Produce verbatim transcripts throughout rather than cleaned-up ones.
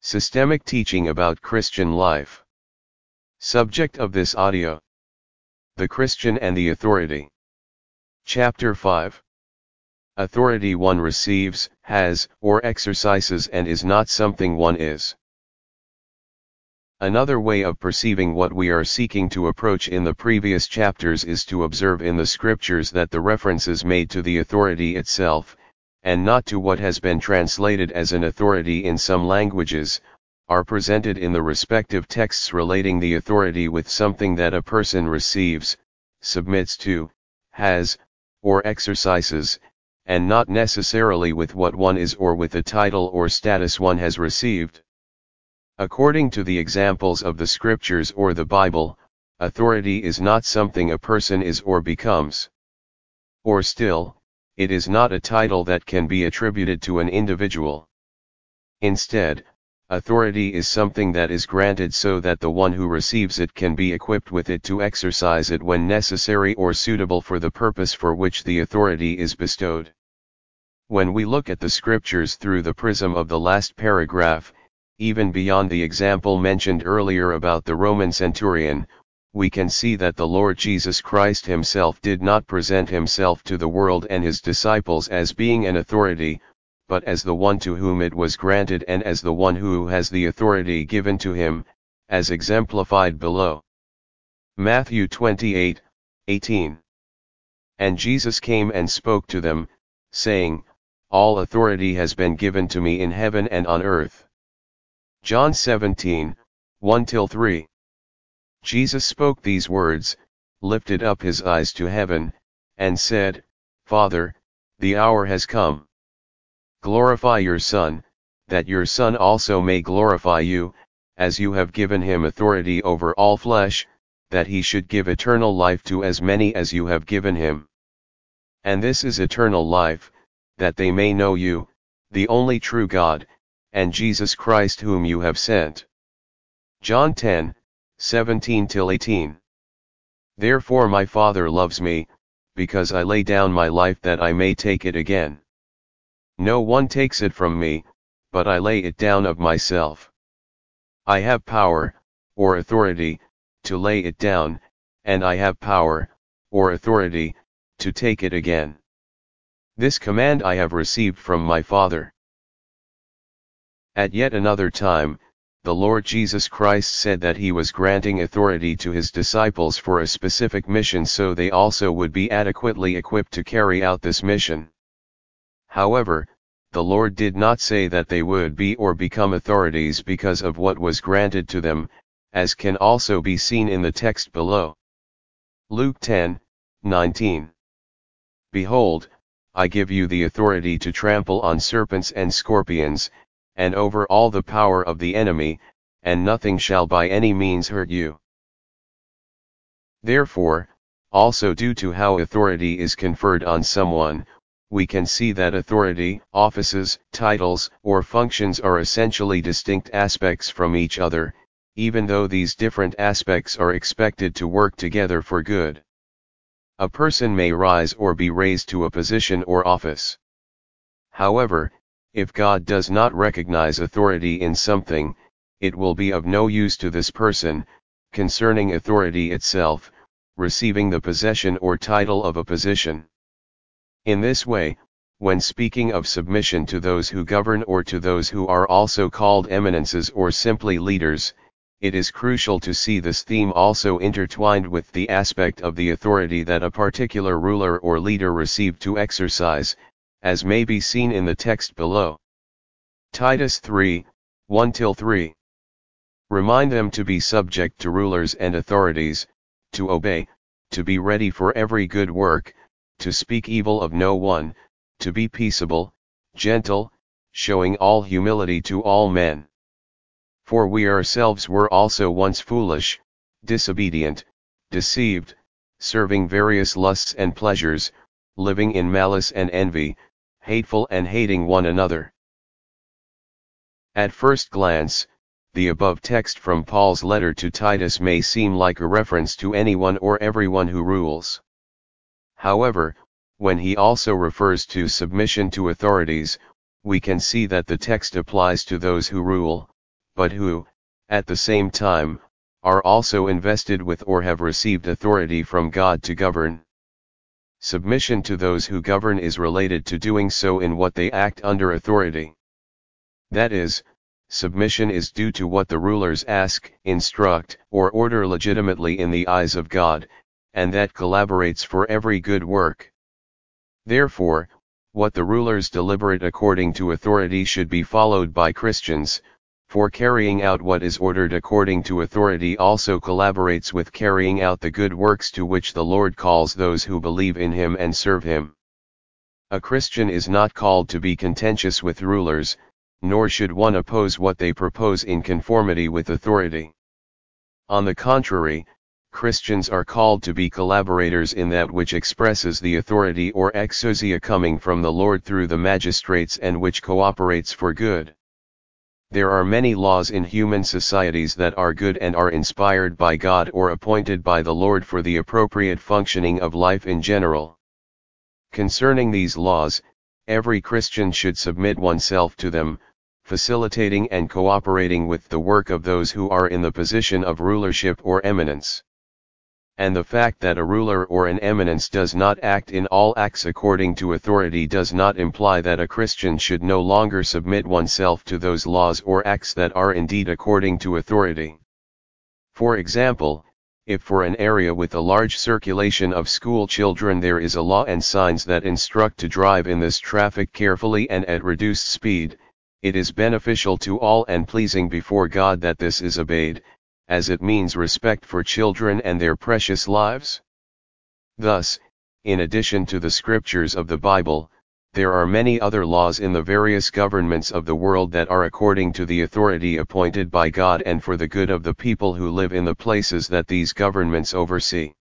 Systemic teaching about Christian life. Subject of this audio: the Christian and the authority. Chapter five. Authority one receives, has, or exercises and is not something one is. Another way of perceiving what we are seeking to approach in the previous chapters is to observe in the scriptures that the references made to the authority itself, and not to what has been translated as an authority in some languages, are presented in the respective texts relating the authority with something that a person receives, submits to, has, or exercises, and not necessarily with what one is or with the title or status one has received. According to the examples of the scriptures or the Bible, authority is not something a person is or becomes. Or still, it is not a title that can be attributed to an individual. Instead, authority is something that is granted so that the one who receives it can be equipped with it to exercise it when necessary or suitable for the purpose for which the authority is bestowed. When we look at the scriptures through the prism of the last paragraph, even beyond the example mentioned earlier about the Roman centurion, we can see that the Lord Jesus Christ himself did not present himself to the world and his disciples as being an authority, but as the one to whom it was granted and as the one who has the authority given to him, as exemplified below. Matthew twenty-eight, eighteen. And Jesus came and spoke to them, saying, All authority has been given to me in heaven and on earth. John seventeen, one to three. Jesus spoke these words, lifted up his eyes to heaven, and said, Father, the hour has come. Glorify your Son, that your Son also may glorify you, as you have given him authority over all flesh, that he should give eternal life to as many as you have given him. And this is eternal life, that they may know you, the only true God, and Jesus Christ whom you have sent. John ten, seventeen to eighteen. Therefore my Father loves me, because I lay down my life that I may take it again. No one takes it from me, but I lay it down of myself. I have power, or authority, to lay it down, and I have power, or authority, to take it again. This command I have received from my Father. At yet another time, the Lord Jesus Christ said that he was granting authority to his disciples for a specific mission so they also would be adequately equipped to carry out this mission. However, the Lord did not say that they would be or become authorities because of what was granted to them, as can also be seen in the text below. Luke ten, nineteen. Behold, I give you the authority to trample on serpents and scorpions, and over all the power of the enemy, and nothing shall by any means hurt you. Therefore, also due to how authority is conferred on someone, we can see that authority, offices, titles, or functions are essentially distinct aspects from each other, even though these different aspects are expected to work together for good. A person may rise or be raised to a position or office. However, if God does not recognize authority in something, it will be of no use to this person, concerning authority itself, receiving the possession or title of a position. In this way, when speaking of submission to those who govern or to those who are also called eminences or simply leaders, it is crucial to see this theme also intertwined with the aspect of the authority that a particular ruler or leader received to exercise, as may be seen in the text below. Titus three, one to three. Remind them to be subject to rulers and authorities, to obey, to be ready for every good work, to speak evil of no one, to be peaceable, gentle, showing all humility to all men. For we ourselves were also once foolish, disobedient, deceived, serving various lusts and pleasures, living in malice and envy, hateful and hating one another. At first glance, the above text from Paul's letter to Titus may seem like a reference to anyone or everyone who rules. However, when he also refers to submission to authorities, we can see that the text applies to those who rule, but who, at the same time, are also invested with or have received authority from God to govern. Submission to those who govern is related to doing so in what they act under authority. That is, submission is due to what the rulers ask, instruct, or order legitimately in the eyes of God, and that collaborates for every good work. Therefore, what the rulers deliberate according to authority should be followed by Christians, for carrying out what is ordered according to authority also collaborates with carrying out the good works to which the Lord calls those who believe in Him and serve Him. A Christian is not called to be contentious with rulers, nor should one oppose what they propose in conformity with authority. On the contrary, Christians are called to be collaborators in that which expresses the authority or exousia coming from the Lord through the magistrates and which cooperates for good. There are many laws in human societies that are good and are inspired by God or appointed by the Lord for the appropriate functioning of life in general. Concerning these laws, every Christian should submit oneself to them, facilitating and cooperating with the work of those who are in the position of rulership or eminence. And the fact that a ruler or an eminence does not act in all acts according to authority does not imply that a Christian should no longer submit oneself to those laws or acts that are indeed according to authority. For example, if for an area with a large circulation of school children there is a law and signs that instruct to drive in this traffic carefully and at reduced speed, it is beneficial to all and pleasing before God that this is obeyed, as it means respect for children and their precious lives. Thus, in addition to the scriptures of the Bible, there are many other laws in the various governments of the world that are according to the authority appointed by God and for the good of the people who live in the places that these governments oversee.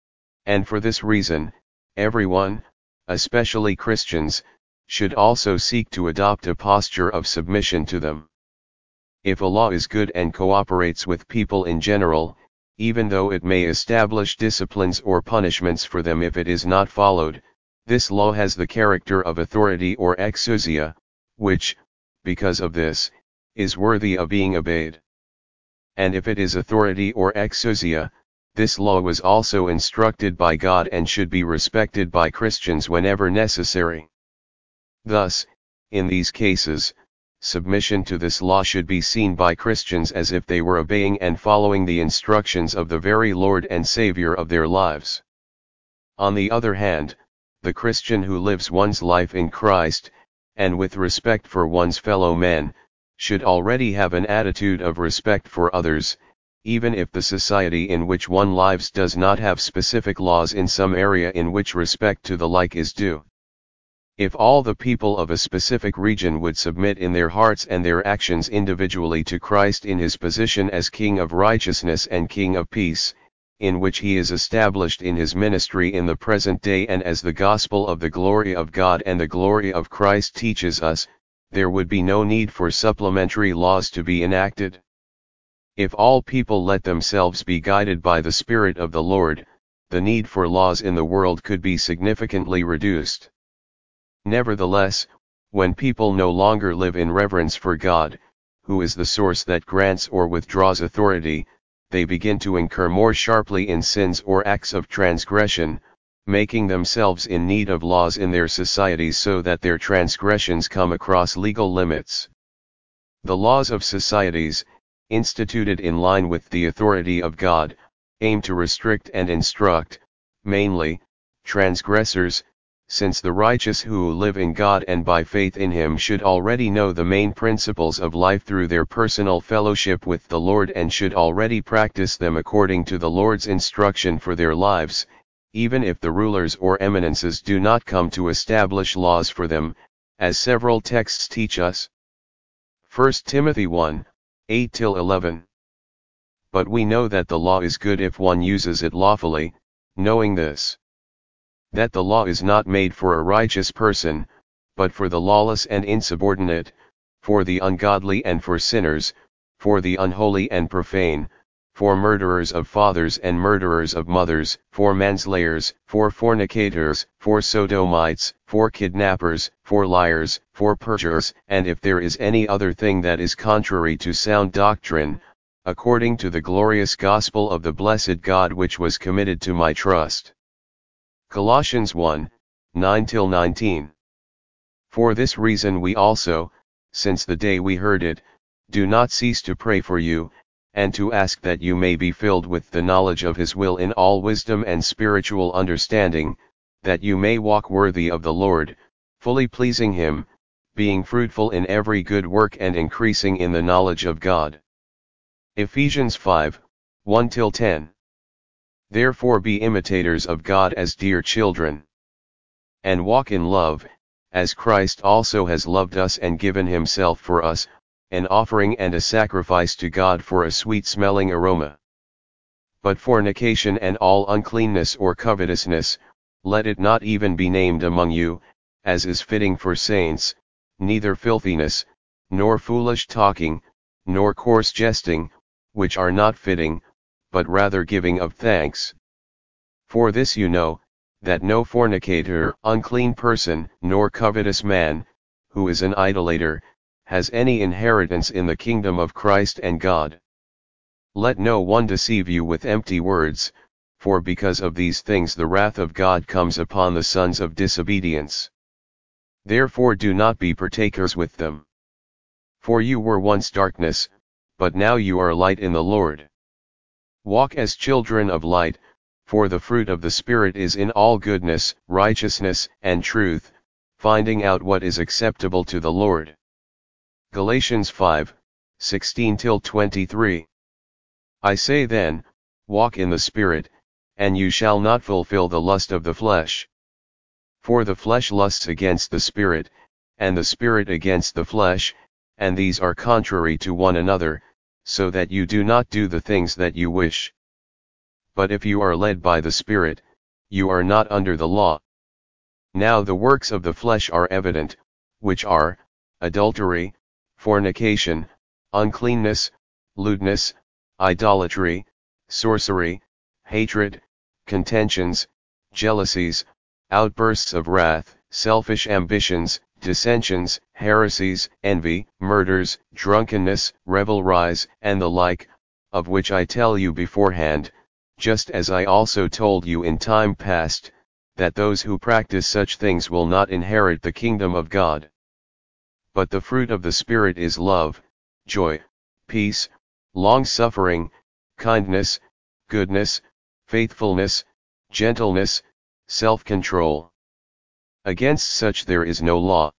And for this reason, everyone, especially Christians, should also seek to adopt a posture of submission to them. If a law is good and cooperates with people in general, even though it may establish disciplines or punishments for them if it is not followed, this law has the character of authority or exousia, which, because of this, is worthy of being obeyed. And if it is authority or exousia, this law was also instructed by God and should be respected by Christians whenever necessary. Thus, in these cases, submission to this law should be seen by Christians as if they were obeying and following the instructions of the very Lord and Savior of their lives. On the other hand, the Christian who lives one's life in Christ, and with respect for one's fellow men, should already have an attitude of respect for others, even if the society in which one lives does not have specific laws in some area in which respect to the like is due. If all the people of a specific region would submit in their hearts and their actions individually to Christ in his position as King of righteousness and King of peace, in which he is established in his ministry in the present day and as the gospel of the glory of God and the glory of Christ teaches us, there would be no need for supplementary laws to be enacted. If all people let themselves be guided by the Spirit of the Lord, the need for laws in the world could be significantly reduced. Nevertheless, when people no longer live in reverence for God, who is the source that grants or withdraws authority, they begin to incur more sharply in sins or acts of transgression, making themselves in need of laws in their societies so that their transgressions come across legal limits. The laws of societies, instituted in line with the authority of God, aim to restrict and instruct, mainly, transgressors, since the righteous who live in God and by faith in Him should already know the main principles of life through their personal fellowship with the Lord and should already practice them according to the Lord's instruction for their lives, even if the rulers or eminences do not come to establish laws for them, as several texts teach us. First Timothy one, eight to eleven. But we know that the law is good if one uses it lawfully, knowing this, that the law is not made for a righteous person, but for the lawless and insubordinate, for the ungodly and for sinners, for the unholy and profane, for murderers of fathers and murderers of mothers, for manslayers, for fornicators, for sodomites, for kidnappers, for liars, for perjurers, and if there is any other thing that is contrary to sound doctrine, according to the glorious gospel of the blessed God which was committed to my trust. Colossians one, nine till nineteen. For this reason we also, since the day we heard it, do not cease to pray for you, and to ask that you may be filled with the knowledge of His will in all wisdom and spiritual understanding, that you may walk worthy of the Lord, fully pleasing Him, being fruitful in every good work and increasing in the knowledge of God. Ephesians five, one till ten. Therefore be imitators of God as dear children, and walk in love, as Christ also has loved us and given Himself for us, an offering and a sacrifice to God for a sweet-smelling aroma. But fornication and all uncleanness or covetousness, let it not even be named among you, as is fitting for saints, neither filthiness, nor foolish talking, nor coarse jesting, which are not fitting, but rather giving of thanks. For this you know, that no fornicator, unclean person, nor covetous man, who is an idolater, has any inheritance in the kingdom of Christ and God. Let no one deceive you with empty words, for because of these things the wrath of God comes upon the sons of disobedience. Therefore do not be partakers with them. For you were once darkness, but now you are light in the Lord. Walk as children of light, for the fruit of the Spirit is in all goodness, righteousness, and truth, finding out what is acceptable to the Lord. Galatians five, sixteen till twenty-three. I say then, walk in the Spirit, and you shall not fulfill the lust of the flesh. For the flesh lusts against the Spirit, and the Spirit against the flesh, and these are contrary to one another, so that you do not do the things that you wish. But if you are led by the Spirit, you are not under the law. Now the works of the flesh are evident, which are, adultery, fornication, uncleanness, lewdness, idolatry, sorcery, hatred, contentions, jealousies, outbursts of wrath, selfish ambitions, dissensions, heresies, envy, murders, drunkenness, revelries, and the like, of which I tell you beforehand, just as I also told you in time past, that those who practice such things will not inherit the kingdom of God. But the fruit of the Spirit is love, joy, peace, long-suffering, kindness, goodness, faithfulness, gentleness, self-control. Against such there is no law.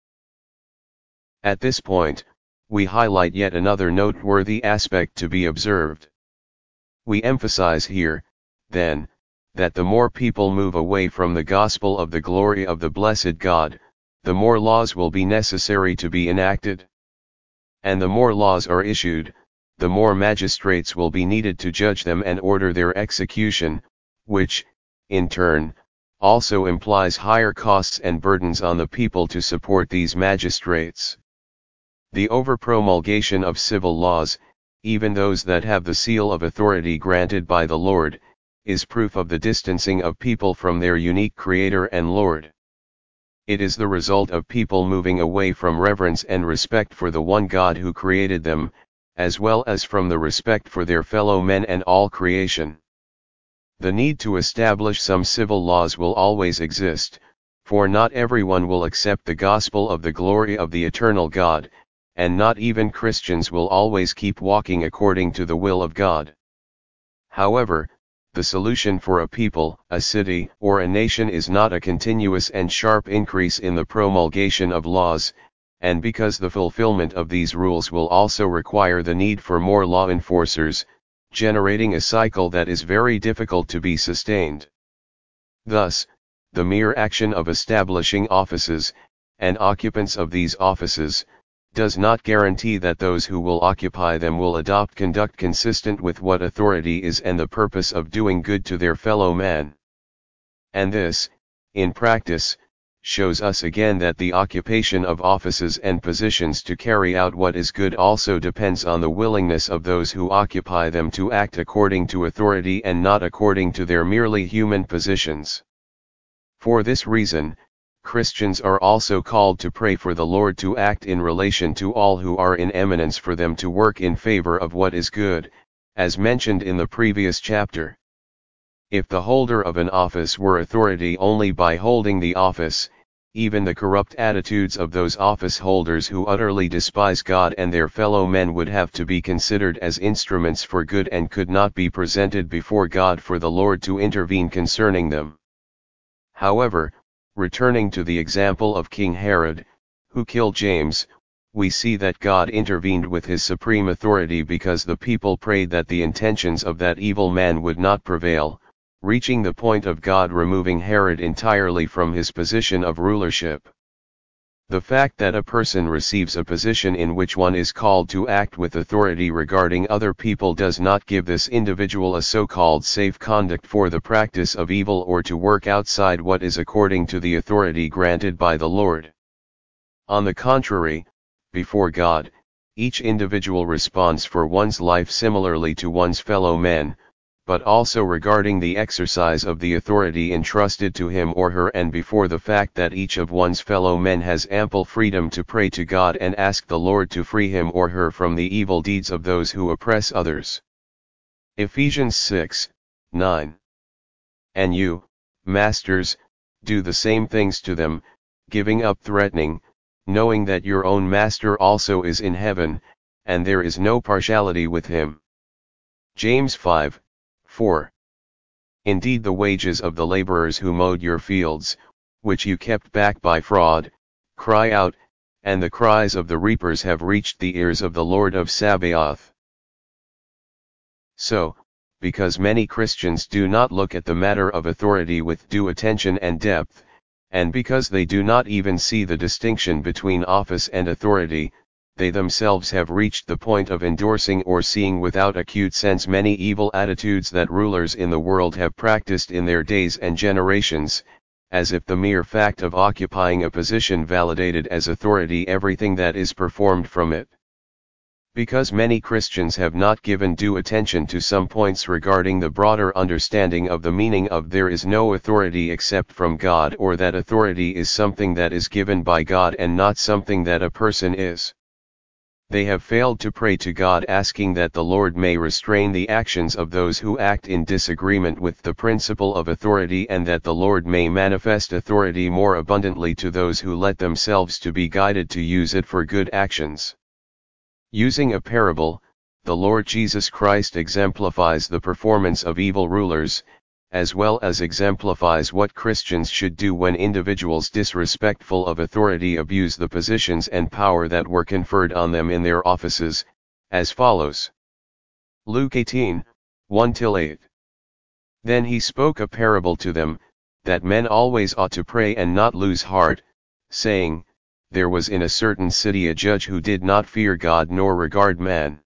At this point, we highlight yet another noteworthy aspect to be observed. We emphasize here, then, that the more people move away from the gospel of the glory of the blessed God, the more laws will be necessary to be enacted. And the more laws are issued, the more magistrates will be needed to judge them and order their execution, which, in turn, also implies higher costs and burdens on the people to support these magistrates. The over-promulgation of civil laws, even those that have the seal of authority granted by the Lord, is proof of the distancing of people from their unique Creator and Lord. It is the result of people moving away from reverence and respect for the one God who created them, as well as from the respect for their fellow men and all creation. The need to establish some civil laws will always exist, for not everyone will accept the gospel of the glory of the eternal God, and not even Christians will always keep walking according to the will of God. However, the solution for a people, a city, or a nation is not a continuous and sharp increase in the promulgation of laws, and because the fulfillment of these rules will also require the need for more law enforcers, generating a cycle that is very difficult to be sustained. Thus, the mere action of establishing offices, and occupants of these offices, does not guarantee that those who will occupy them will adopt conduct consistent with what authority is and the purpose of doing good to their fellow man. And this, in practice, shows us again that the occupation of offices and positions to carry out what is good also depends on the willingness of those who occupy them to act according to authority and not according to their merely human positions. For this reason, Christians are also called to pray for the Lord to act in relation to all who are in eminence for them to work in favor of what is good, as mentioned in the previous chapter. If the holder of an office were authority only by holding the office, even the corrupt attitudes of those office holders who utterly despise God and their fellow men would have to be considered as instruments for good and could not be presented before God for the Lord to intervene concerning them. However, returning to the example of King Herod, who killed James, we see that God intervened with his supreme authority because the people prayed that the intentions of that evil man would not prevail, reaching the point of God removing Herod entirely from his position of rulership. The fact that a person receives a position in which one is called to act with authority regarding other people does not give this individual a so-called safe conduct for the practice of evil or to work outside what is according to the authority granted by the Lord. On the contrary, before God, each individual responds for one's life similarly to one's fellow men, but also regarding the exercise of the authority entrusted to him or her and before the fact that each of one's fellow men has ample freedom to pray to God and ask the Lord to free him or her from the evil deeds of those who oppress others. Ephesians six, nine. And you, masters, do the same things to them, giving up threatening, knowing that your own master also is in heaven, and there is no partiality with him. James five, four. Indeed the wages of the laborers who mowed your fields, which you kept back by fraud, cry out, and the cries of the reapers have reached the ears of the Lord of Sabaoth. So, because many Christians do not look at the matter of authority with due attention and depth, and because they do not even see the distinction between office and authority, they themselves have reached the point of endorsing or seeing without acute sense many evil attitudes that rulers in the world have practiced in their days and generations, as if the mere fact of occupying a position validated as authority everything that is performed from it. Because many Christians have not given due attention to some points regarding the broader understanding of the meaning of there is no authority except from God, or that authority is something that is given by God and not something that a person is. They have failed to pray to God asking that the Lord may restrain the actions of those who act in disagreement with the principle of authority and that the Lord may manifest authority more abundantly to those who let themselves to be guided to use it for good actions. Using a parable, the Lord Jesus Christ exemplifies the performance of evil rulers, as well as exemplifies what Christians should do when individuals disrespectful of authority abuse the positions and power that were conferred on them in their offices, as follows. Luke eighteen, one to eight. Then he spoke a parable to them, that men always ought to pray and not lose heart, saying, There was in a certain city a judge who did not fear God nor regard man.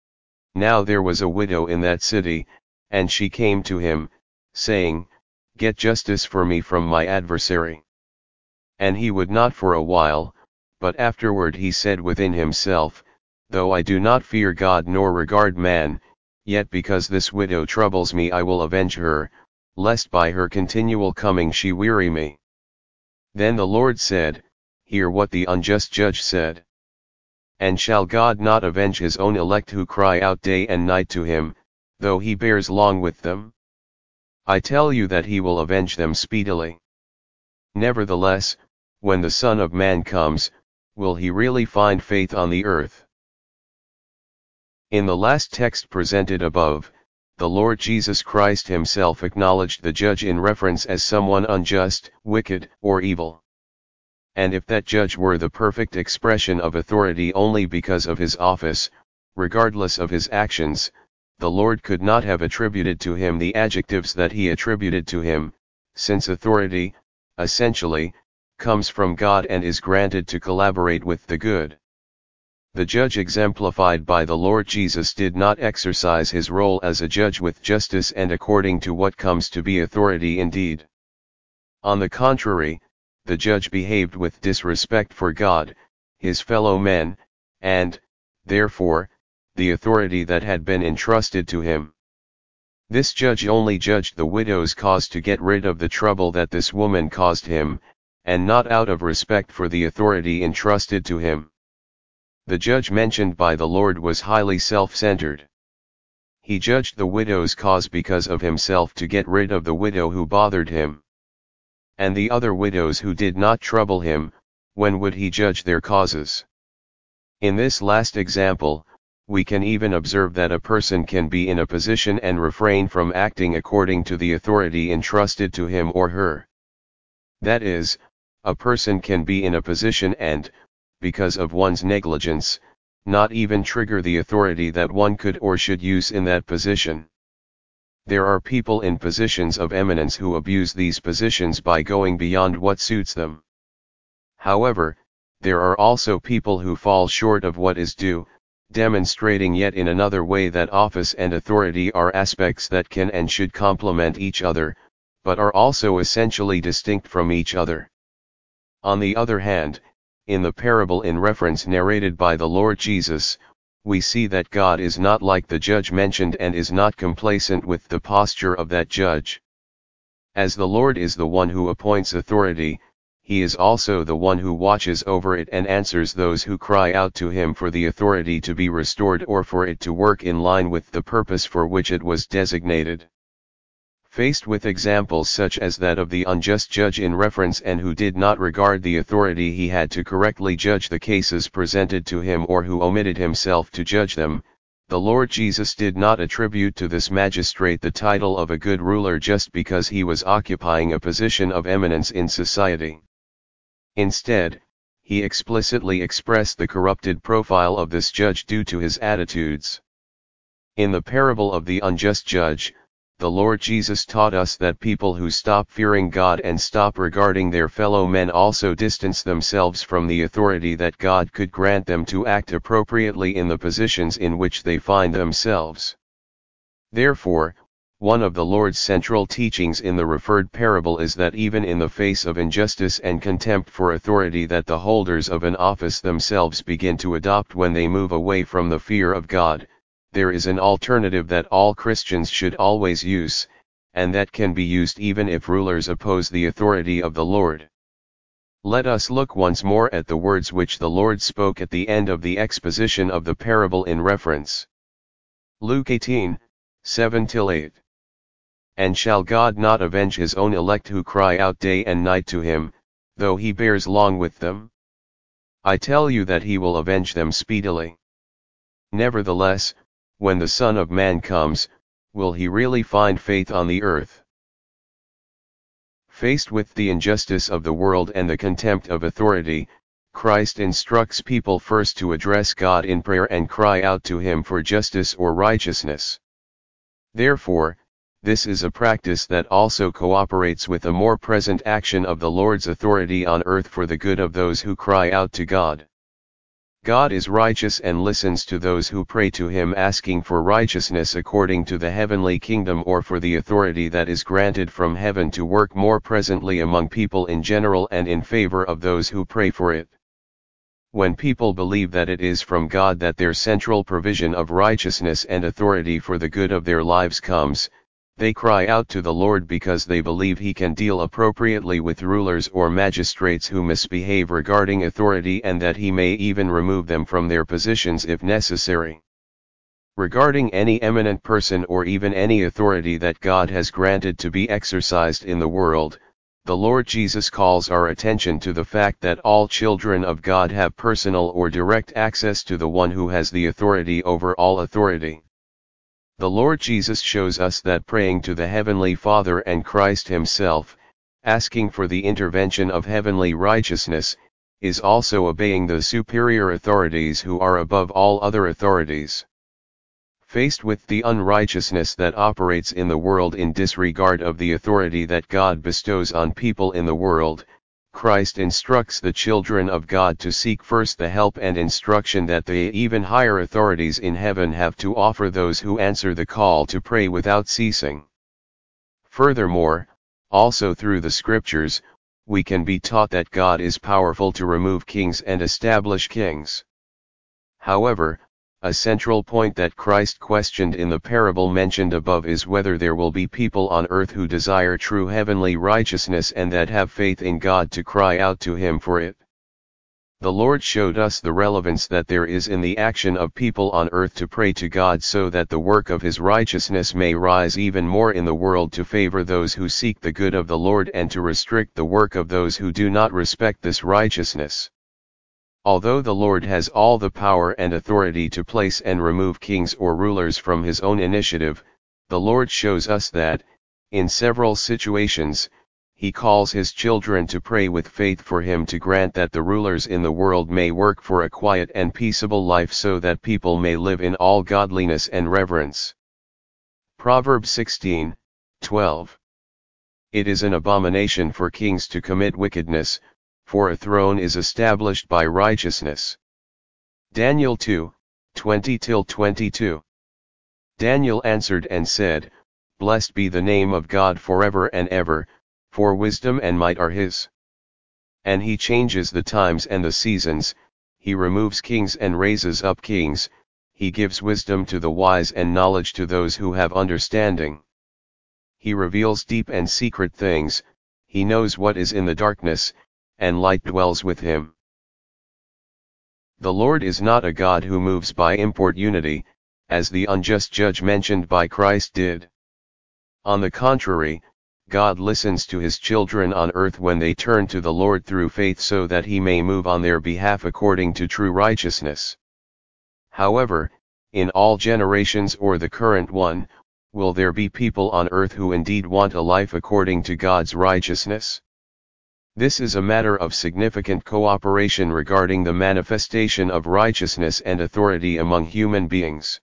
Now there was a widow in that city, and she came to him, saying, Get justice for me from my adversary. And he would not for a while, but afterward he said within himself, Though I do not fear God nor regard man, yet because this widow troubles me I will avenge her, lest by her continual coming she weary me. Then the Lord said, Hear what the unjust judge said. And shall God not avenge his own elect who cry out day and night to him, though he bears long with them? I tell you that he will avenge them speedily. Nevertheless, when the Son of Man comes, will he really find faith on the earth? In the last text presented above, the Lord Jesus Christ himself acknowledged the judge in reference as someone unjust, wicked, or evil. And if that judge were the perfect expression of authority only because of his office, regardless of his actions, the Lord could not have attributed to him the adjectives that he attributed to him, since authority, essentially, comes from God and is granted to collaborate with the good. The judge exemplified by the Lord Jesus did not exercise his role as a judge with justice and according to what comes to be authority indeed. On the contrary, the judge behaved with disrespect for God, his fellow men, and, therefore, the authority that had been entrusted to him. This judge only judged the widow's cause to get rid of the trouble that this woman caused him, and not out of respect for the authority entrusted to him. The judge mentioned by the Lord was highly self-centered. He judged the widow's cause because of himself to get rid of the widow who bothered him. And the other widows who did not trouble him, when would he judge their causes? In this last example, we can even observe that a person can be in a position and refrain from acting according to the authority entrusted to him or her. That is, a person can be in a position and, because of one's negligence, not even trigger the authority that one could or should use in that position. There are people in positions of eminence who abuse these positions by going beyond what suits them. However, there are also people who fall short of what is due, demonstrating yet in another way that office and authority are aspects that can and should complement each other, but are also essentially distinct from each other. On the other hand, in the parable in reference narrated by the Lord Jesus, we see that God is not like the judge mentioned and is not complacent with the posture of that judge. As the Lord is the one who appoints authority, he is also the one who watches over it and answers those who cry out to him for the authority to be restored or for it to work in line with the purpose for which it was designated. Faced with examples such as that of the unjust judge in reference and who did not regard the authority he had to correctly judge the cases presented to him or who omitted himself to judge them, the Lord Jesus did not attribute to this magistrate the title of a good ruler just because he was occupying a position of eminence in society. Instead, he explicitly expressed the corrupted profile of this judge due to his attitudes. In the parable of the unjust judge, the Lord Jesus taught us that people who stop fearing God and stop regarding their fellow men also distance themselves from the authority that God could grant them to act appropriately in the positions in which they find themselves. Therefore, one of the Lord's central teachings in the referred parable is that even in the face of injustice and contempt for authority that the holders of an office themselves begin to adopt when they move away from the fear of God, there is an alternative that all Christians should always use, and that can be used even if rulers oppose the authority of the Lord. Let us look once more at the words which the Lord spoke at the end of the exposition of the parable in reference. Luke eighteen, seven to eight. And shall God not avenge his own elect who cry out day and night to him, though he bears long with them? I tell you that he will avenge them speedily. Nevertheless, when the Son of Man comes, will he really find faith on the earth? Faced with the injustice of the world and the contempt of authority, Christ instructs people first to address God in prayer and cry out to him for justice or righteousness. Therefore, this is a practice that also cooperates with a more present action of the Lord's authority on earth for the good of those who cry out to God. God is righteous and listens to those who pray to him asking for righteousness according to the heavenly kingdom or for the authority that is granted from heaven to work more presently among people in general and in favor of those who pray for it. When people believe that it is from God that their central provision of righteousness and authority for the good of their lives comes, they cry out to the Lord because they believe he can deal appropriately with rulers or magistrates who misbehave regarding authority and that he may even remove them from their positions if necessary. Regarding any eminent person or even any authority that God has granted to be exercised in the world, the Lord Jesus calls our attention to the fact that all children of God have personal or direct access to the one who has the authority over all authority. The Lord Jesus shows us that praying to the Heavenly Father and Christ himself, asking for the intervention of heavenly righteousness, is also obeying the superior authorities who are above all other authorities. Faced with the unrighteousness that operates in the world in disregard of the authority that God bestows on people in the world, Christ instructs the children of God to seek first the help and instruction that the even higher authorities in heaven have to offer those who answer the call to pray without ceasing. Furthermore, also through the scriptures, we can be taught that God is powerful to remove kings and establish kings. However, a central point that Christ questioned in the parable mentioned above is whether there will be people on earth who desire true heavenly righteousness and that have faith in God to cry out to Him for it. The Lord showed us the relevance that there is in the action of people on earth to pray to God so that the work of His righteousness may rise even more in the world to favor those who seek the good of the Lord and to restrict the work of those who do not respect this righteousness. Although the Lord has all the power and authority to place and remove kings or rulers from His own initiative, the Lord shows us that, in several situations, He calls His children to pray with faith for Him to grant that the rulers in the world may work for a quiet and peaceable life so that people may live in all godliness and reverence. Proverbs sixteen, twelve. It is an abomination for kings to commit wickedness, for a throne is established by righteousness. Daniel two, twenty to twenty-two. Daniel answered and said, Blessed be the name of God forever and ever, for wisdom and might are His. And He changes the times and the seasons, He removes kings and raises up kings, He gives wisdom to the wise and knowledge to those who have understanding. He reveals deep and secret things, He knows what is in the darkness, and light dwells with Him. The Lord is not a God who moves by importunity, as the unjust judge mentioned by Christ did. On the contrary, God listens to His children on earth when they turn to the Lord through faith so that He may move on their behalf according to true righteousness. However, in all generations or the current one, will there be people on earth who indeed want a life according to God's righteousness? This is a matter of significant cooperation regarding the manifestation of righteousness and authority among human beings.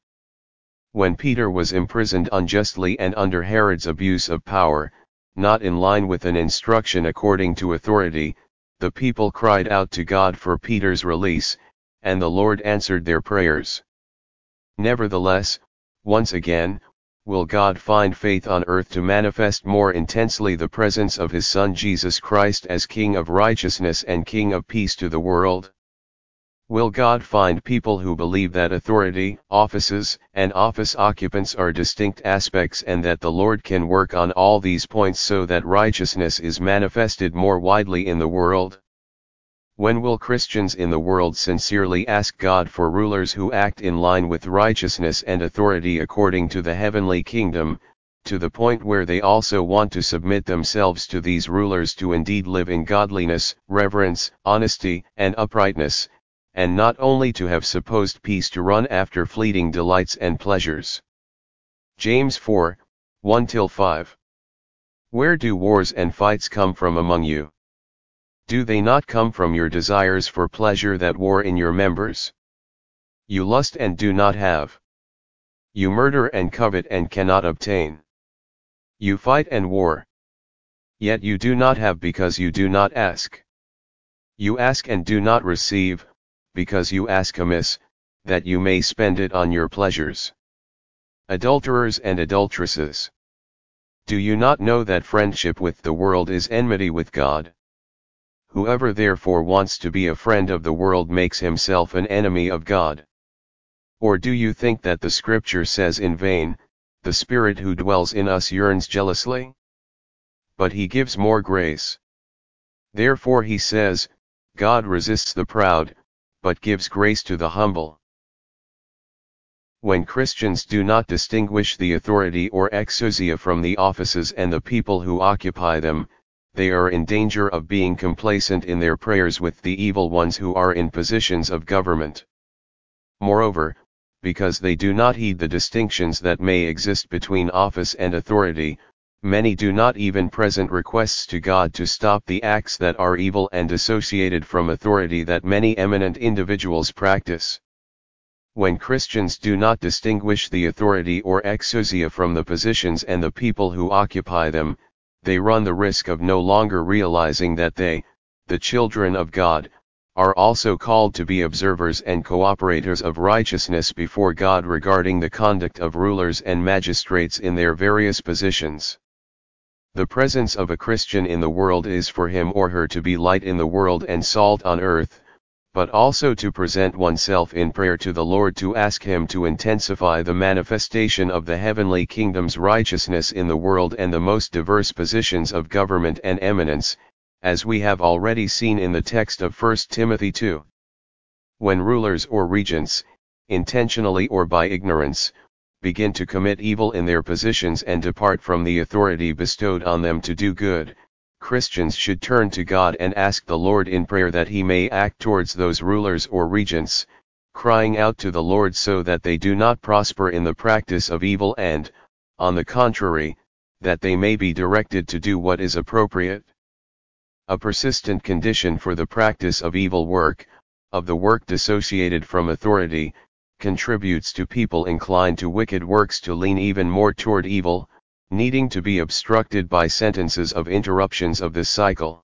When Peter was imprisoned unjustly and under Herod's abuse of power, not in line with an instruction according to authority, the people cried out to God for Peter's release, and the Lord answered their prayers. Nevertheless, once again, will God find faith on earth to manifest more intensely the presence of His Son Jesus Christ as King of righteousness and King of peace to the world? Will God find people who believe that authority, offices, and office occupants are distinct aspects and that the Lord can work on all these points so that righteousness is manifested more widely in the world? When will Christians in the world sincerely ask God for rulers who act in line with righteousness and authority according to the heavenly kingdom, to the point where they also want to submit themselves to these rulers to indeed live in godliness, reverence, honesty, and uprightness, and not only to have supposed peace to run after fleeting delights and pleasures? James four, one to five. Where do wars and fights come from among you? Do they not come from your desires for pleasure that war in your members? You lust and do not have. You murder and covet and cannot obtain. You fight and war. Yet you do not have because you do not ask. You ask and do not receive, because you ask amiss, that you may spend it on your pleasures. Adulterers and adulteresses. Do you not know that friendship with the world is enmity with God? Whoever therefore wants to be a friend of the world makes himself an enemy of God. Or do you think that the Scripture says in vain, the Spirit who dwells in us yearns jealously? But He gives more grace. Therefore He says, God resists the proud, but gives grace to the humble. When Christians do not distinguish the authority or exousia from the offices and the people who occupy them, they are in danger of being complacent in their prayers with the evil ones who are in positions of government. Moreover, because they do not heed the distinctions that may exist between office and authority, many do not even present requests to God to stop the acts that are evil and dissociated from authority that many eminent individuals practice. When Christians do not distinguish the authority or exousia from the positions and the people who occupy them, they run the risk of no longer realizing that they, the children of God, are also called to be observers and cooperators of righteousness before God regarding the conduct of rulers and magistrates in their various positions. The presence of a Christian in the world is for him or her to be light in the world and salt on earth, but also to present oneself in prayer to the Lord to ask Him to intensify the manifestation of the heavenly kingdom's righteousness in the world and the most diverse positions of government and eminence, as we have already seen in the text of First Timothy two. When rulers or regents, intentionally or by ignorance, begin to commit evil in their positions and depart from the authority bestowed on them to do good, Christians should turn to God and ask the Lord in prayer that He may act towards those rulers or regents, crying out to the Lord so that they do not prosper in the practice of evil and, on the contrary, that they may be directed to do what is appropriate. A persistent condition for the practice of evil work, of the work dissociated from authority, contributes to people inclined to wicked works to lean even more toward evil, needing to be obstructed by sentences of interruptions of this cycle.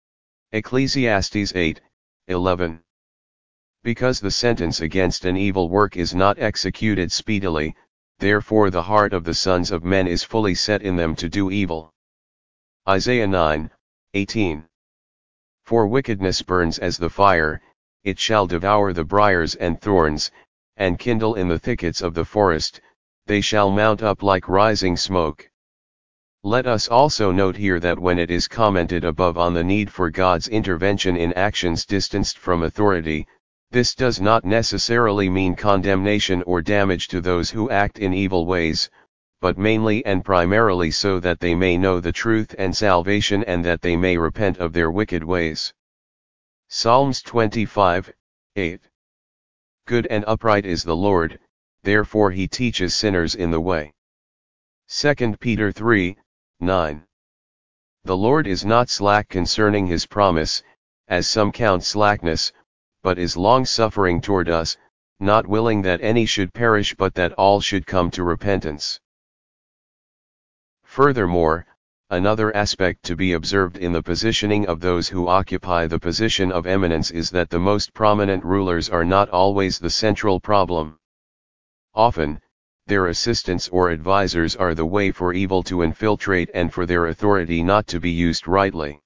Ecclesiastes eight, eleven. Because the sentence against an evil work is not executed speedily, therefore the heart of the sons of men is fully set in them to do evil. Isaiah nine, eighteen. For wickedness burns as the fire, it shall devour the briars and thorns, and kindle in the thickets of the forest, they shall mount up like rising smoke. Let us also note here that when it is commented above on the need for God's intervention in actions distanced from authority, this does not necessarily mean condemnation or damage to those who act in evil ways, but mainly and primarily so that they may know the truth and salvation and that they may repent of their wicked ways. Psalms twenty-five, eight. Good and upright is the Lord, therefore He teaches sinners in the way. Second Peter three, nine. The Lord is not slack concerning His promise, as some count slackness, but is long-suffering toward us, not willing that any should perish but that all should come to repentance. Furthermore, another aspect to be observed in the positioning of those who occupy the position of eminence is that the most prominent rulers are not always the central problem. Often, their assistants or advisors are the way for evil to infiltrate and for their authority not to be used rightly.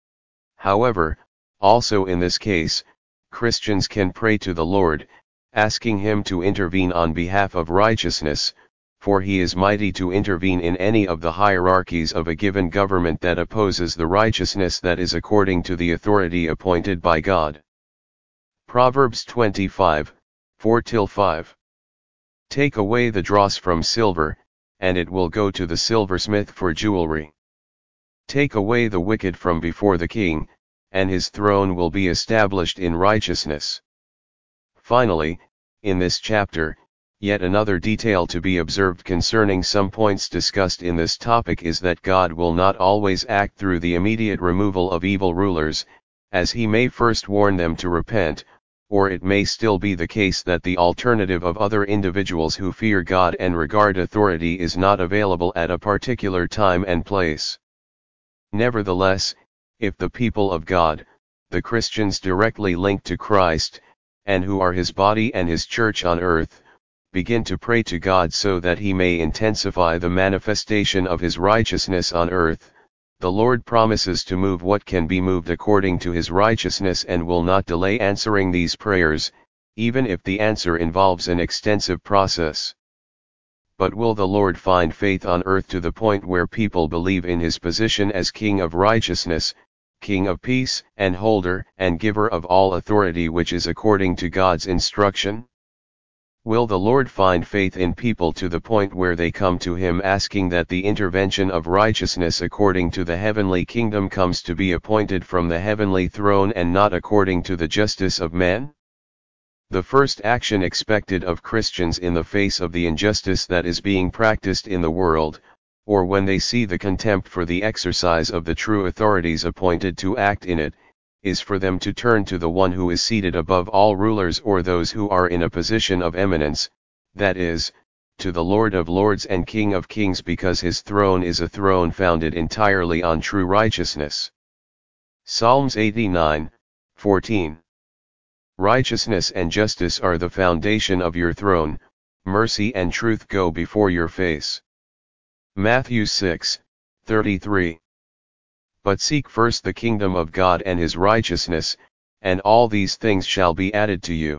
However, also in this case, Christians can pray to the Lord, asking Him to intervene on behalf of righteousness, for He is mighty to intervene in any of the hierarchies of a given government that opposes the righteousness that is according to the authority appointed by God. Proverbs twenty-five, four to five. Take away the dross from silver, and it will go to the silversmith for jewelry. Take away the wicked from before the king, and his throne will be established in righteousness. Finally, in this chapter, yet another detail to be observed concerning some points discussed in this topic is that God will not always act through the immediate removal of evil rulers, as He may first warn them to repent, or it may still be the case that the alternative of other individuals who fear God and regard authority is not available at a particular time and place. Nevertheless, if the people of God, the Christians directly linked to Christ, and who are His body and His church on earth, begin to pray to God so that He may intensify the manifestation of His righteousness on earth, the Lord promises to move what can be moved according to His righteousness and will not delay answering these prayers, even if the answer involves an extensive process. But will the Lord find faith on earth to the point where people believe in His position as King of righteousness, King of peace, and holder and giver of all authority which is according to God's instruction? Will the Lord find faith in people to the point where they come to Him asking that the intervention of righteousness according to the heavenly kingdom comes to be appointed from the heavenly throne and not according to the justice of men? The first action expected of Christians in the face of the injustice that is being practiced in the world, or when they see the contempt for the exercise of the true authorities appointed to act in it, is for them to turn to the one who is seated above all rulers or those who are in a position of eminence, that is, to the Lord of lords and King of kings, because His throne is a throne founded entirely on true righteousness. Psalms eighty-nine, fourteen. Righteousness and justice are the foundation of your throne, mercy and truth go before your face. Matthew six, thirty-three. But seek first the kingdom of God and his righteousness, and all these things shall be added to you.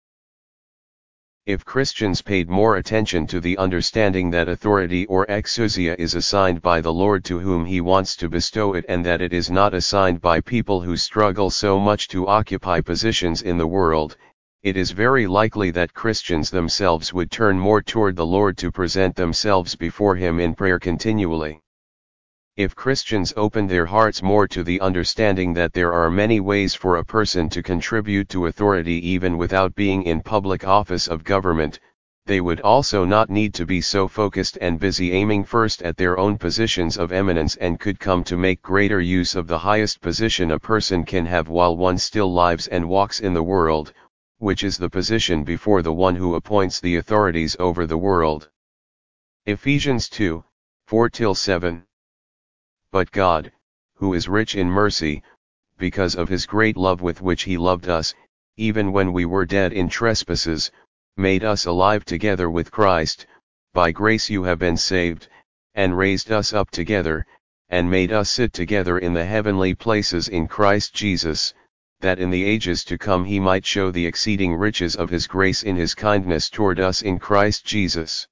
If Christians paid more attention to the understanding that authority or exousia is assigned by the Lord to whom he wants to bestow it, and that it is not assigned by people who struggle so much to occupy positions in the world, it is very likely that Christians themselves would turn more toward the Lord to present themselves before him in prayer continually. If Christians opened their hearts more to the understanding that there are many ways for a person to contribute to authority even without being in public office of government, they would also not need to be so focused and busy aiming first at their own positions of eminence, and could come to make greater use of the highest position a person can have while one still lives and walks in the world, which is the position before the one who appoints the authorities over the world. Ephesians two, four to seven. But God, who is rich in mercy, because of his great love with which he loved us, even when we were dead in trespasses, made us alive together with Christ. By grace you have been saved, and raised us up together, and made us sit together in the heavenly places in Christ Jesus, that in the ages to come he might show the exceeding riches of his grace in his kindness toward us in Christ Jesus.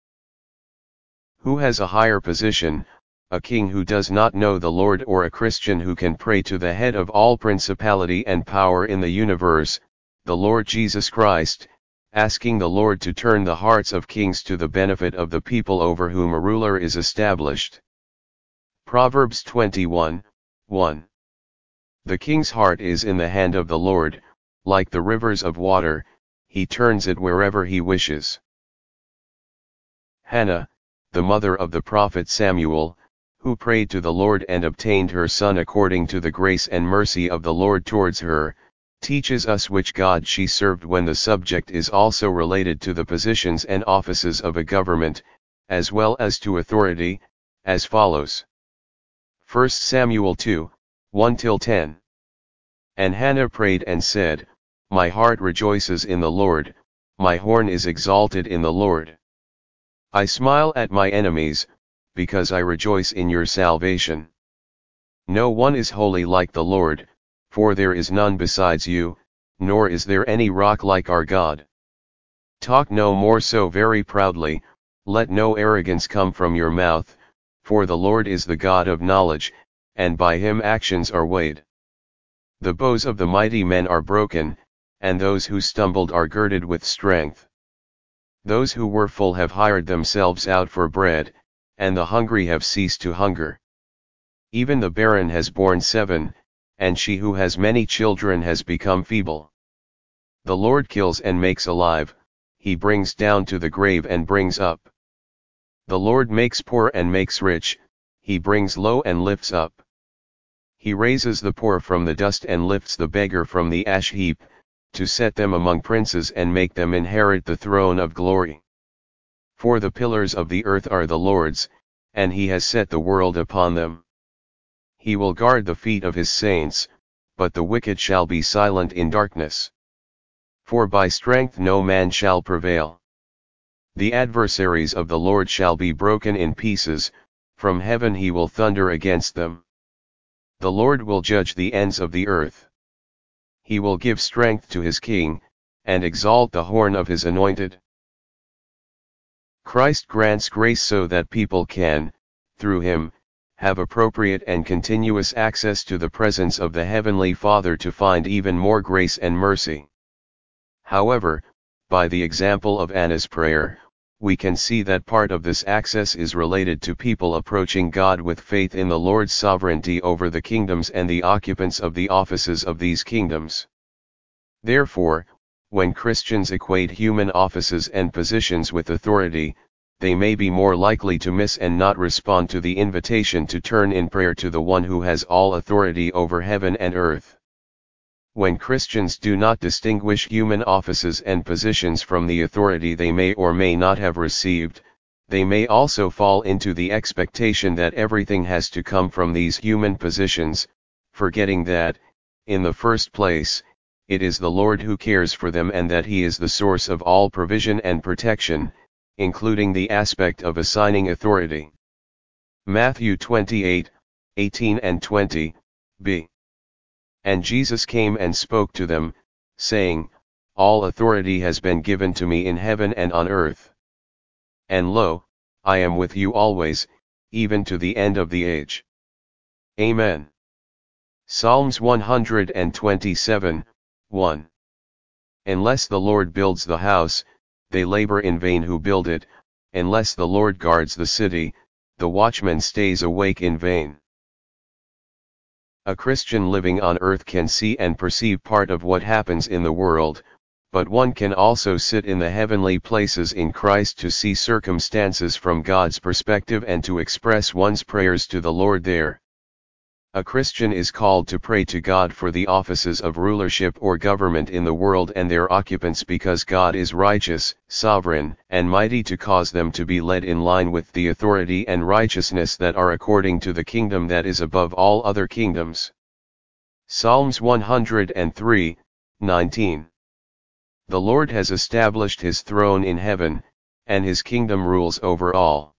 Who has a higher position, a king who does not know the Lord, or a Christian who can pray to the head of all principality and power in the universe, the Lord Jesus Christ, asking the Lord to turn the hearts of kings to the benefit of the people over whom a ruler is established? Proverbs twenty-one, one. The king's heart is in the hand of the Lord, like the rivers of water, he turns it wherever he wishes. Hannah, the mother of the prophet Samuel, who prayed to the Lord and obtained her son according to the grace and mercy of the Lord towards her, teaches us which God she served when the subject is also related to the positions and offices of a government, as well as to authority, as follows. First Samuel two, one to ten. And Hannah prayed and said, My heart rejoices in the Lord, my horn is exalted in the Lord. I smile at my enemies, because I rejoice in your salvation. No one is holy like the Lord, for there is none besides you, nor is there any rock like our God. Talk no more so very proudly, let no arrogance come from your mouth, for the Lord is the God of knowledge, and by him actions are weighed. The bows of the mighty men are broken, and those who stumbled are girded with strength. Those who were full have hired themselves out for bread, and the hungry have ceased to hunger. Even the barren has borne seven, and she who has many children has become feeble. The Lord kills and makes alive, he brings down to the grave and brings up. The Lord makes poor and makes rich, he brings low and lifts up. He raises the poor from the dust and lifts the beggar from the ash heap, to set them among princes and make them inherit the throne of glory. For the pillars of the earth are the Lord's, and he has set the world upon them. He will guard the feet of his saints, but the wicked shall be silent in darkness. For by strength no man shall prevail. The adversaries of the Lord shall be broken in pieces, from heaven he will thunder against them. The Lord will judge the ends of the earth. He will give strength to his king, and exalt the horn of his anointed. Christ grants grace so that people can, through him, have appropriate and continuous access to the presence of the Heavenly Father to find even more grace and mercy. However, by the example of Anna's prayer, we can see that part of this access is related to people approaching God with faith in the Lord's sovereignty over the kingdoms and the occupants of the offices of these kingdoms. Therefore, when Christians equate human offices and positions with authority, they may be more likely to miss and not respond to the invitation to turn in prayer to the one who has all authority over heaven and earth. When Christians do not distinguish human offices and positions from the authority they may or may not have received, they may also fall into the expectation that everything has to come from these human positions, forgetting that, in the first place, it is the Lord who cares for them and that he is the source of all provision and protection, including the aspect of assigning authority. Matthew twenty-eight, eighteen and twenty, b. And Jesus came and spoke to them, saying, All authority has been given to me in heaven and on earth. And lo, I am with you always, even to the end of the age. Amen. Psalms one hundred twenty-seven, one. Unless the Lord builds the house, they labor in vain who build it, unless the Lord guards the city, the watchman stays awake in vain. A Christian living on earth can see and perceive part of what happens in the world, but one can also sit in the heavenly places in Christ to see circumstances from God's perspective and to express one's prayers to the Lord there. A Christian is called to pray to God for the offices of rulership or government in the world and their occupants because God is righteous, sovereign, and mighty to cause them to be led in line with the authority and righteousness that are according to the kingdom that is above all other kingdoms. Psalms one hundred three, nineteen. The Lord has established his throne in heaven, and his kingdom rules over all.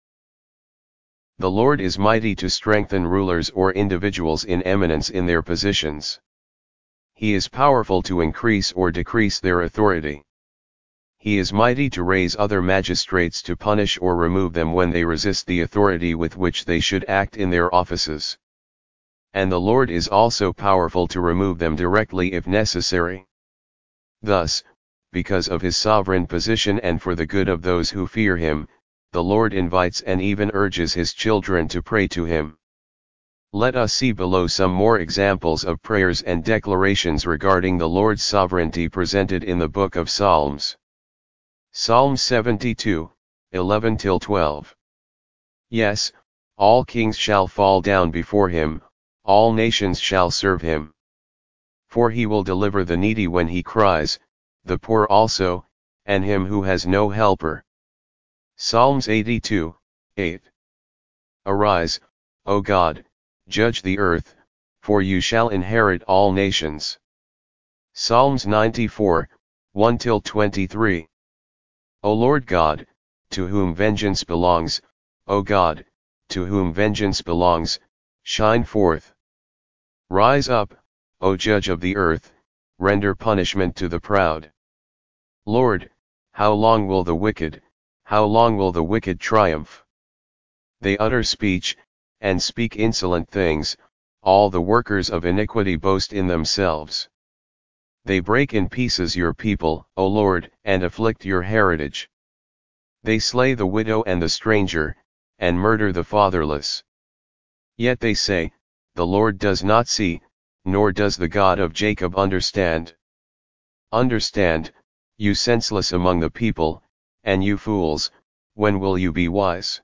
The Lord is mighty to strengthen rulers or individuals in eminence in their positions. He is powerful to increase or decrease their authority. He is mighty to raise other magistrates to punish or remove them when they resist the authority with which they should act in their offices. And the Lord is also powerful to remove them directly if necessary. Thus, because of his sovereign position and for the good of those who fear him, the Lord invites and even urges his children to pray to him. Let us see below some more examples of prayers and declarations regarding the Lord's sovereignty presented in the book of Psalms. Psalm seventy-two, eleven to twelve. Yes, all kings shall fall down before him, all nations shall serve him. For he will deliver the needy when he cries, the poor also, and him who has no helper. Psalms eighty-two, eight. Arise, O God, judge the earth, for you shall inherit all nations. Psalms ninety-four, one to twenty-three. O Lord God, to whom vengeance belongs, O God, to whom vengeance belongs, shine forth. Rise up, O Judge of the earth, render punishment to the proud. Lord, how long will the wicked, how long will the wicked triumph? They utter speech, and speak insolent things, all the workers of iniquity boast in themselves. They break in pieces your people, O Lord, and afflict your heritage. They slay the widow and the stranger, and murder the fatherless. Yet they say, the Lord does not see, nor does the God of Jacob understand. Understand, you senseless among the people, and you fools, when will you be wise?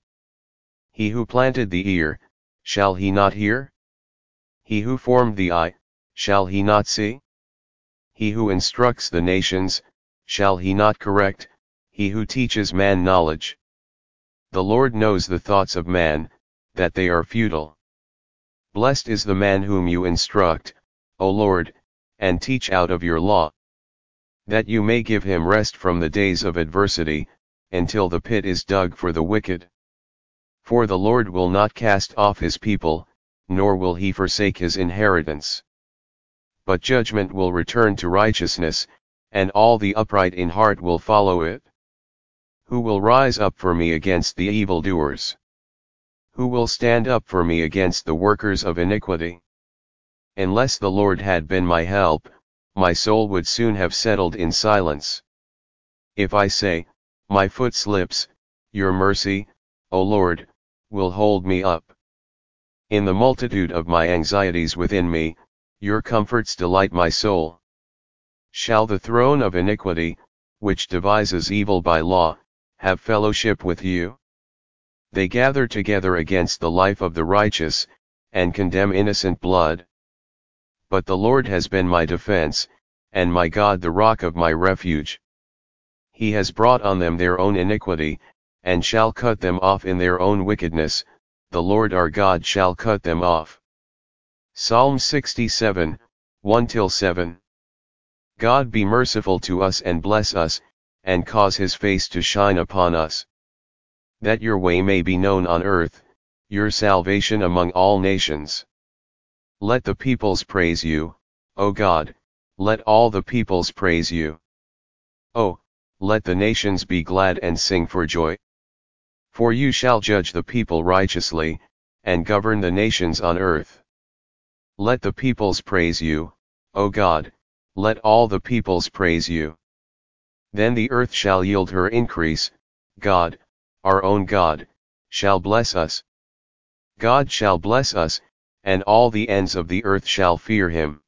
He who planted the ear, shall he not hear? He who formed the eye, shall he not see? He who instructs the nations, shall he not correct, he who teaches man knowledge? The Lord knows the thoughts of man, that they are futile. Blessed is the man whom you instruct, O Lord, and teach out of your law. That you may give him rest from the days of adversity, until the pit is dug for the wicked. For the Lord will not cast off his people, nor will he forsake his inheritance. But judgment will return to righteousness, and all the upright in heart will follow it. Who will rise up for me against the evildoers? Who will stand up for me against the workers of iniquity? Unless the Lord had been my help, my soul would soon have settled in silence. If I say, my foot slips, your mercy, O Lord, will hold me up. In the multitude of my anxieties within me, your comforts delight my soul. Shall the throne of iniquity, which devises evil by law, have fellowship with you? They gather together against the life of the righteous, and condemn innocent blood. But the Lord has been my defense, and my God the rock of my refuge. He has brought on them their own iniquity, and shall cut them off in their own wickedness, the Lord our God shall cut them off. Psalm sixty-seven, one to seven. God be merciful to us and bless us, and cause his face to shine upon us. That your way may be known on earth, your salvation among all nations. Let the peoples praise you, O God, let all the peoples praise you. Oh, let the nations be glad and sing for joy. For you shall judge the people righteously, and govern the nations on earth. Let the peoples praise you, O God, let all the peoples praise you. Then the earth shall yield her increase, God, our own God, shall bless us. God shall bless us, and all the ends of the earth shall fear him.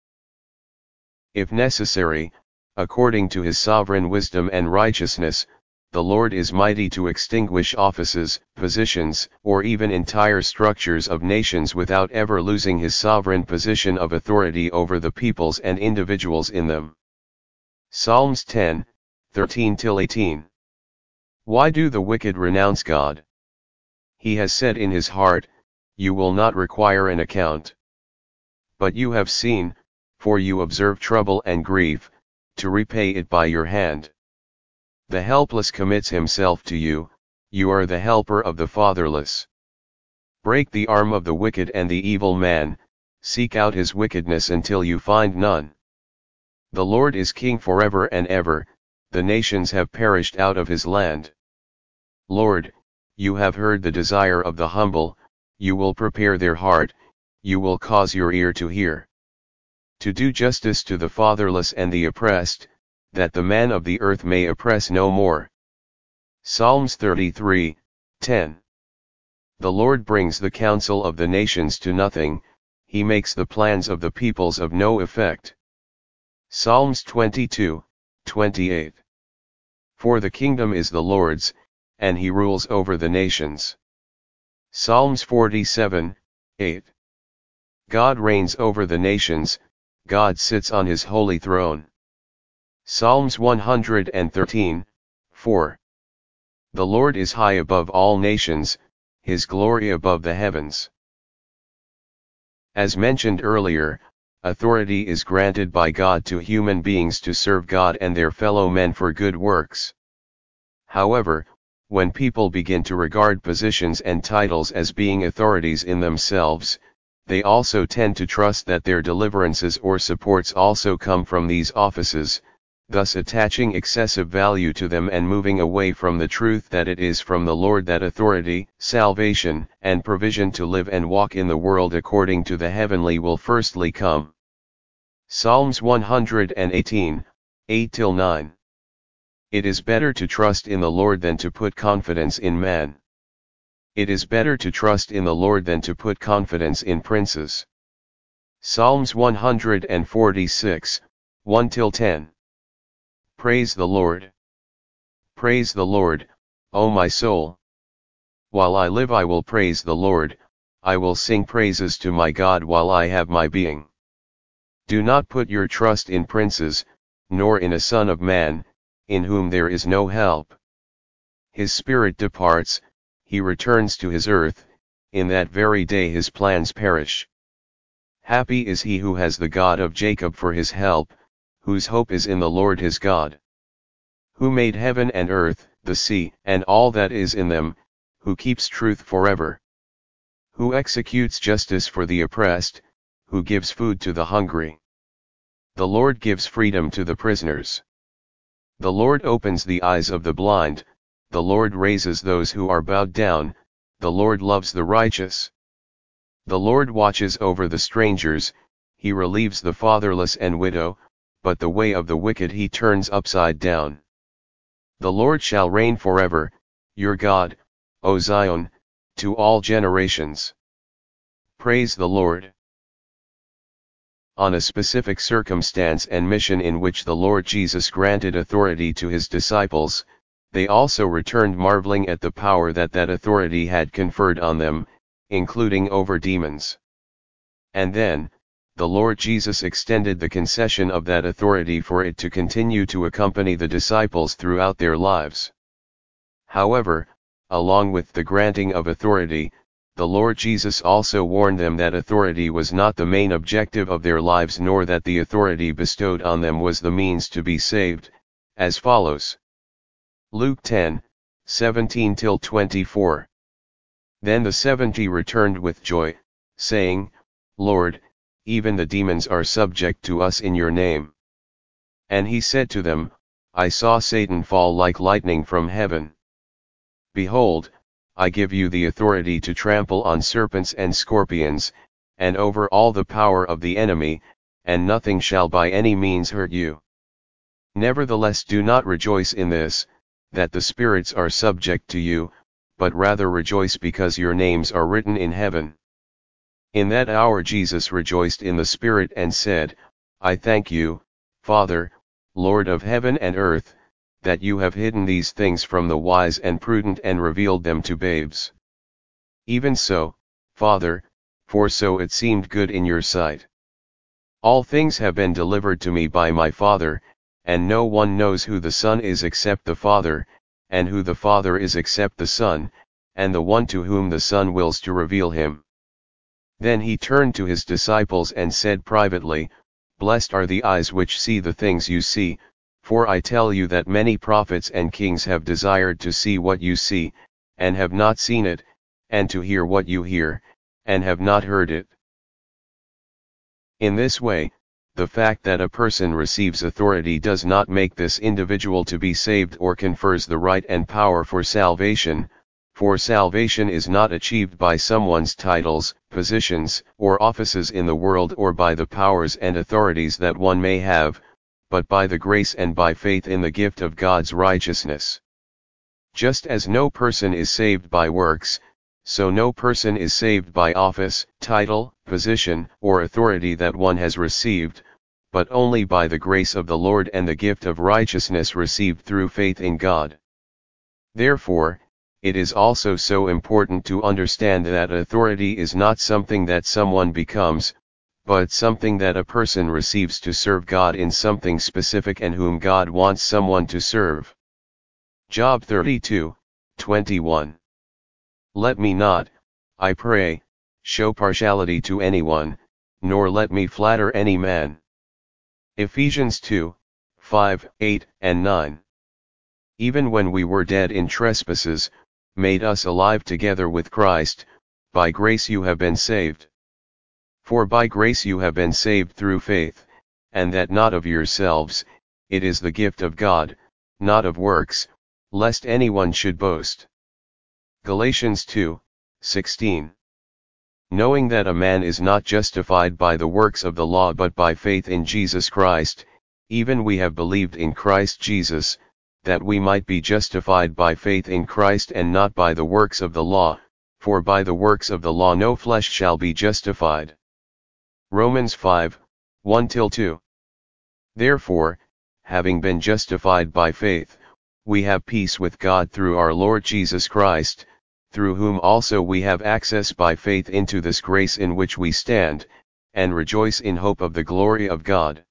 If necessary, according to his sovereign wisdom and righteousness, the Lord is mighty to extinguish offices, positions, or even entire structures of nations without ever losing his sovereign position of authority over the peoples and individuals in them. Psalms ten, thirteen till eighteen. Why do the wicked renounce God? He has said in his heart, you will not require an account. But you have seen, for you observe trouble and grief, to repay it by your hand. The helpless commits himself to you, you are the helper of the fatherless. Break the arm of the wicked and the evil man, seek out his wickedness until you find none. The Lord is king forever and ever, the nations have perished out of his land. Lord, you have heard the desire of the humble, you will prepare their heart, you will cause your ear to hear. To do justice to the fatherless and the oppressed, that the man of the earth may oppress no more. Psalms thirty-three, ten. The Lord brings the counsel of the nations to nothing, he makes the plans of the peoples of no effect. Psalms twenty-two, twenty-eight. For the kingdom is the Lord's, and he rules over the nations. Psalms forty-seven, eight. God reigns over the nations, God sits on his holy throne. Psalms one hundred thirteen, four. The Lord is high above all nations, his glory above the heavens. As mentioned earlier, authority is granted by God to human beings to serve God and their fellow men for good works. However, when people begin to regard positions and titles as being authorities in themselves, they also tend to trust that their deliverances or supports also come from these offices, thus attaching excessive value to them and moving away from the truth that it is from the Lord that authority, salvation, and provision to live and walk in the world according to the heavenly will firstly come. Psalms one hundred eighteen, eight till nine. It is better to trust in the Lord than to put confidence in man. It is better to trust in the Lord than to put confidence in princes. Psalms one hundred forty-six, one till ten. Praise the Lord. Praise the Lord, O my soul. While I live I will praise the Lord, I will sing praises to my God while I have my being. Do not put your trust in princes, nor in a son of man, in whom there is no help. His spirit departs, he returns to his earth, in that very day his plans perish. Happy is he who has the God of Jacob for his help, whose hope is in the Lord his God. Who made heaven and earth, the sea, and all that is in them, who keeps truth forever. Who executes justice for the oppressed, who gives food to the hungry. The Lord gives freedom to the prisoners. The Lord opens the eyes of the blind, the Lord raises those who are bowed down, the Lord loves the righteous. The Lord watches over the strangers, he relieves the fatherless and widow, but the way of the wicked he turns upside down. The Lord shall reign forever, your God, O Zion, to all generations. Praise the Lord. On a specific circumstance and mission in which the Lord Jesus granted authority to his disciples, they also returned marveling at the power that that authority had conferred on them, including over demons. And then, the Lord Jesus extended the concession of that authority for it to continue to accompany the disciples throughout their lives. However, along with the granting of authority, the Lord Jesus also warned them that authority was not the main objective of their lives nor that the authority bestowed on them was the means to be saved, as follows. Luke ten, seventeen till twenty-four. Then the seventy returned with joy, saying, Lord, even the demons are subject to us in your name. And he said to them, I saw Satan fall like lightning from heaven. Behold, I give you the authority to trample on serpents and scorpions, and over all the power of the enemy, and nothing shall by any means hurt you. Nevertheless do not rejoice in this, that the spirits are subject to you, but rather rejoice because your names are written in heaven. In that hour Jesus rejoiced in the Spirit and said, I thank you, Father, Lord of heaven and earth, that you have hidden these things from the wise and prudent and revealed them to babes. Even so, Father, for so it seemed good in your sight. All things have been delivered to me by my Father, and no one knows who the Son is except the Father, and who the Father is except the Son, and the one to whom the Son wills to reveal him. Then he turned to his disciples and said privately, Blessed are the eyes which see the things you see, for I tell you that many prophets and kings have desired to see what you see, and have not seen it, and to hear what you hear, and have not heard it. In this way, the fact that a person receives authority does not make this individual to be saved or confers the right and power for salvation, for salvation is not achieved by someone's titles, positions, or offices in the world or by the powers and authorities that one may have, but by the grace and by faith in the gift of God's righteousness. Just as no person is saved by works, so no person is saved by office, title, position, or authority that one has received, but only by the grace of the Lord and the gift of righteousness received through faith in God. Therefore, it is also so important to understand that authority is not something that someone becomes, but something that a person receives to serve God in something specific and whom God wants someone to serve. Job thirty-two, twenty-one. Let me not, I pray, show partiality to anyone, nor let me flatter any man. Ephesians two, five, eight, and nine. Even when we were dead in trespasses, made us alive together with Christ, by grace you have been saved. For by grace you have been saved through faith, and that not of yourselves, it is the gift of God, not of works, lest anyone should boast. Galatians two, sixteen. Knowing that a man is not justified by the works of the law but by faith in Jesus Christ, even we have believed in Christ Jesus, that we might be justified by faith in Christ and not by the works of the law, for by the works of the law no flesh shall be justified. Romans five, one to two. Therefore, having been justified by faith, we have peace with God through our Lord Jesus Christ, through whom also we have access by faith into this grace in which we stand, and rejoice in hope of the glory of God.